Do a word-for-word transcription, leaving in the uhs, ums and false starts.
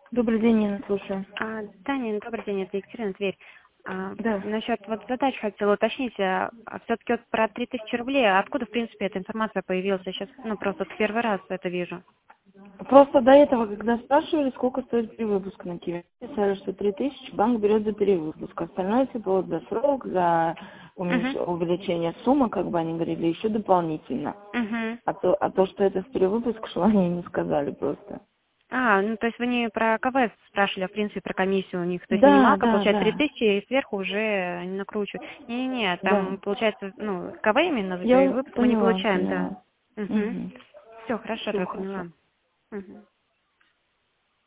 Добрый день, я слушаю. А, Таня, добрый день, это Екатерина, Тверь. А, Да. насчет вот задач хотела уточнить, а, а все-таки вот про три тысячи рублей, а откуда, в принципе, эта информация появилась? Я сейчас, ну, просто вот первый раз это вижу. Просто до этого, когда спрашивали, сколько стоит перевыпуск на Киви, писали, что три тысячи банк берет за перевыпуск. Остальное типа вот за срок, за Угу, уменьш- увеличение суммы, как бы они говорили, еще дополнительно. угу. А то, а то, что это в перевыпуск, что они не сказали просто. А, ну, то есть вы не про КВ спрашивали, а, в принципе, про комиссию у них. То есть Да, минималка да, получает три да, тысячи, и сверху уже не накручивают. Не-не-не, да. там, получается, ну, КВ именно за Я перевыпуск мы не поняла, получаем, да. поняла. Угу. Угу. Все, хорошо, Все я хорошо. поняла. Угу.